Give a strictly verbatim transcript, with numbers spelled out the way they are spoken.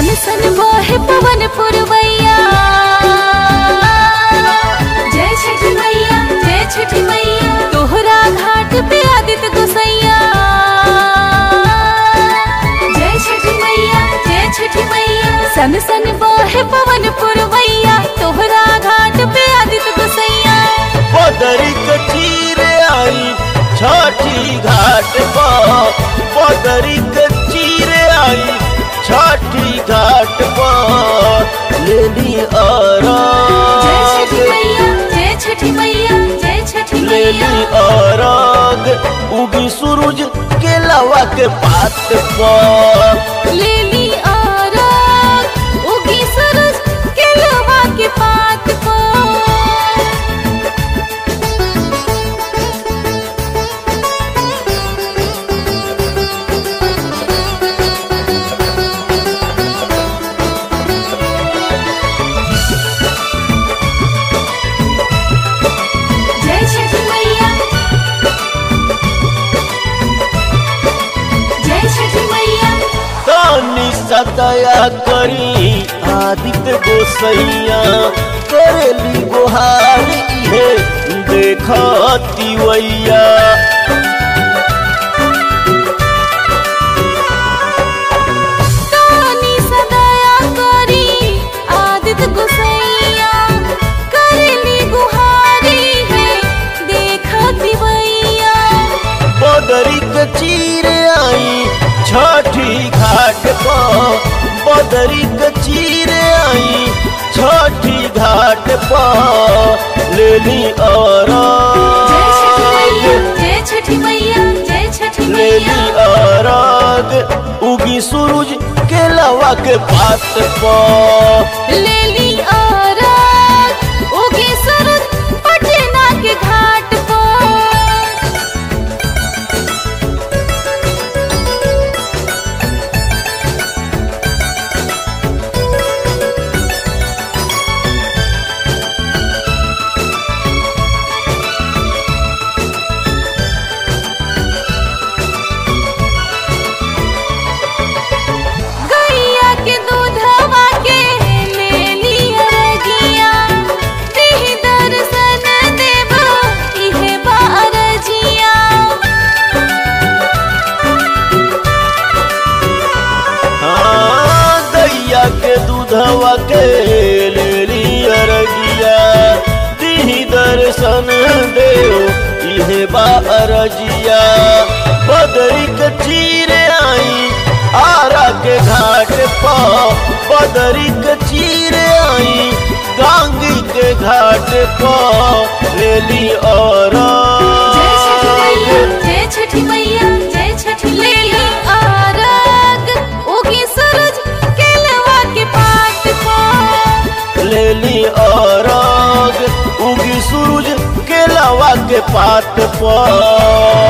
सन सन बहे पवन पुरवैया। जय छठी मैया जय छठी मैया, तोहरा घाट पे आदित्य गोसैया। जय छठी मैया जय छठी मैया, सन सन बहे पवन पुरवैया, तोहरा घाट पे आदित्य गोसैया। बदरी के चीर आई छठी घाट पर, बदरी के चीर आई छठी घाट पर, लेली अरग। जय छठी मैया जय छठी मैया जय छठी लेली मैया, अरग उगी सूरज के लवा के पात पर। लेली अरग उगी सूरज के लवा के पात पर। जय छठी मैया जय छठी मैया, तानी सदया करी आदित्य गोसैया, करेली गुहार इहे देखती वैया। तानी सदया करी आदित्य गोसैया, करेली गुहारी है देखती वैया। बदरी के चीर आई छठी घाट पर, बदरी के चीर आई छठी घाट पर, लेली जय छठी मैया अरग। जय छठी मैया जय छठी लेली मैया, अरग उगी सूरज के लवा के पात पर। लेली अरग उगी सूरज पटना के घाट पर। गैया के दूधवा के लेली अरगिया, देहि दर्शन देबो इहे बा अरजिया। हाँ गैया के दूधवा के लेली अरगिया, दिही दर्शन देव इहे बा अरजिया। बदरी के चीर आई आरा के घाट पर, बदरी के चीर आई गांगी के घाट पर, लेली जय छठी मैया अरग। जय छठी मैया जय छठी लेली अरग उगी सूरज के लवा के पात पर। लेली अरग उगी सूरज के लवा के पात पर।